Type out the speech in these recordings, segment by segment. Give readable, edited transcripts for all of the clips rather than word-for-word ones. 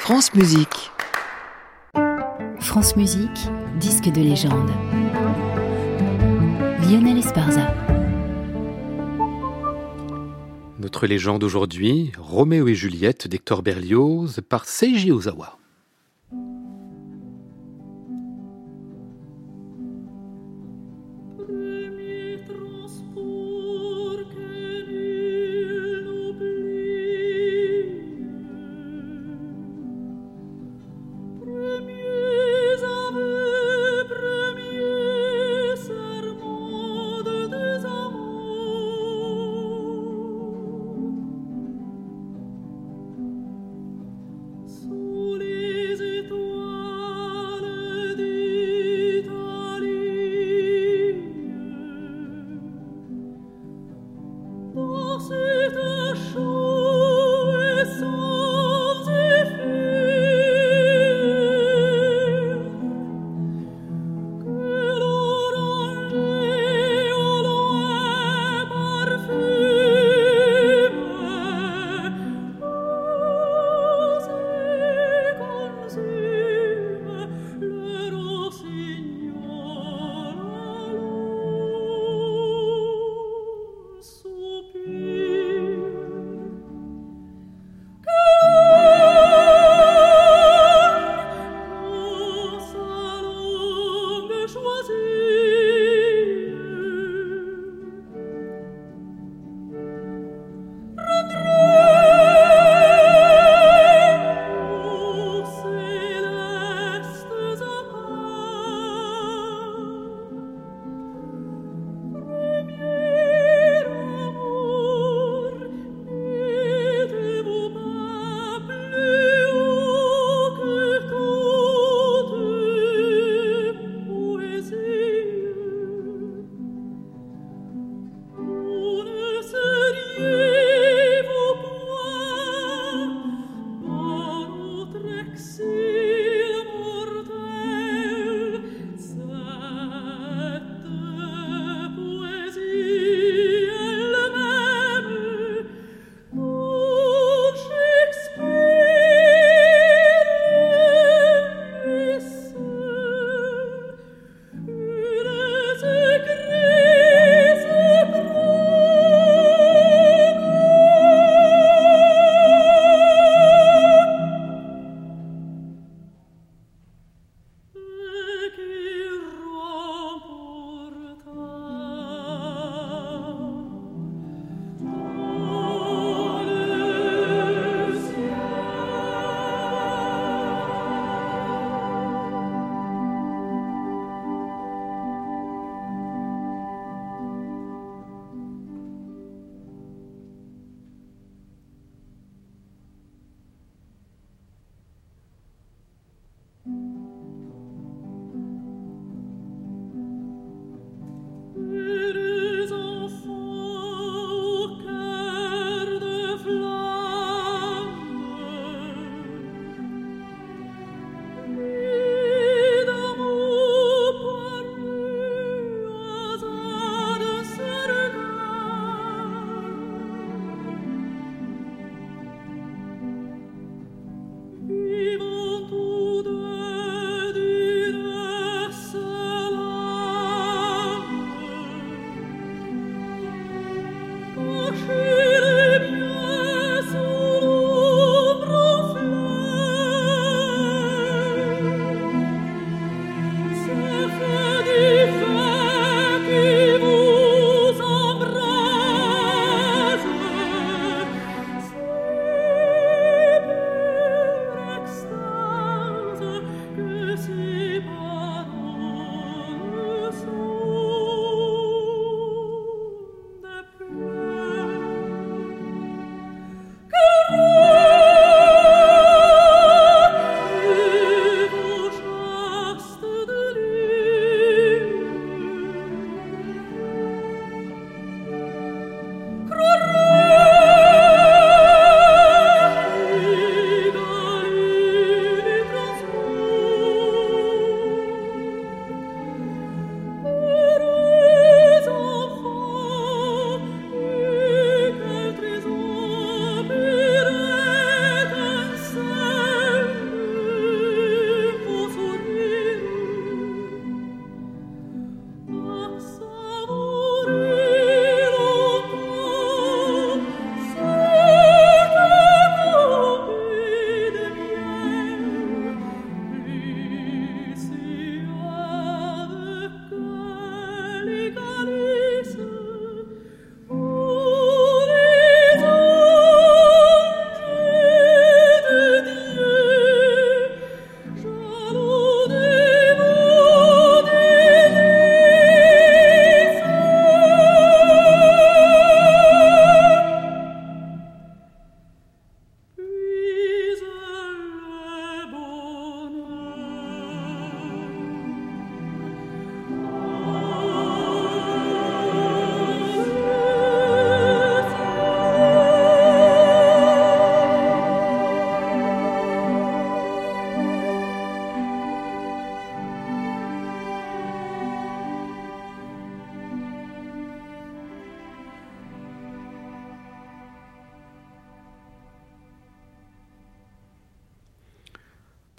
France Musique. France Musique, disque de légende. Lionel Esparza. Notre légende aujourd'hui, Roméo et Juliette d'Hector Berlioz par Seiji Ozawa. Sous les étoiles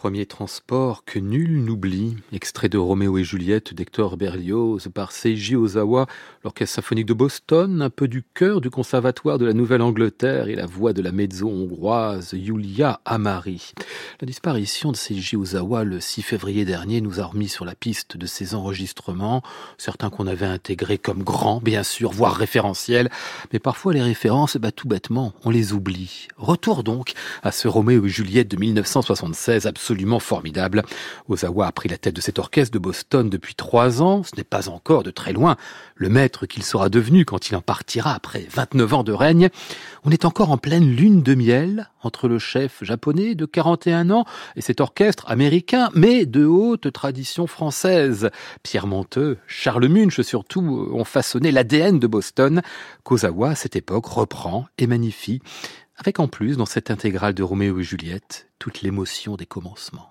premier transport que nul n'oublie, extrait de Roméo et Juliette d'Hector Berlioz par Seiji Ozawa, l'Orchestre symphonique de Boston, un peu du chœur du Conservatoire de la Nouvelle-Angleterre et la voix de la mezzo hongroise Yulia Amari. La disparition de Seiji Ozawa le 6 février dernier nous a remis sur la piste de ses enregistrements, certains qu'on avait intégrés comme grands, bien sûr, voire référentiels, mais parfois les références, tout bêtement, on les oublie. Retour donc à ce Roméo et Juliette de 1976, absolument formidable. Ozawa a pris la tête de cet orchestre de Boston depuis 3 ans. Ce n'est pas encore de très loin le maître qu'il sera devenu quand il en partira après 29 ans de règne. On est encore en pleine lune de miel entre le chef japonais de 41 ans et cet orchestre américain, mais de haute tradition française. Pierre Monteux, Charles Munch surtout, ont façonné l'ADN de Boston qu'Ozawa, à cette époque, reprend et magnifie, avec en plus, dans cette intégrale de Roméo et Juliette, toute l'émotion des commencements.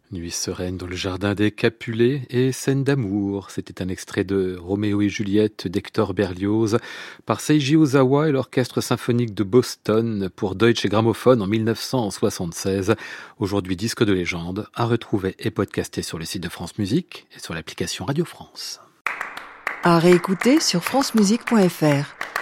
Nuit sereine dans le jardin des Capulets et scène d'amour. C'était un extrait de Roméo et Juliette d'Hector Berlioz par Seiji Ozawa et l'Orchestre symphonique de Boston pour Deutsche Grammophon en 1976. Aujourd'hui disque de légende, à retrouver et podcasté sur le site de France Musique et sur l'application Radio France. À réécouter sur francemusique.fr.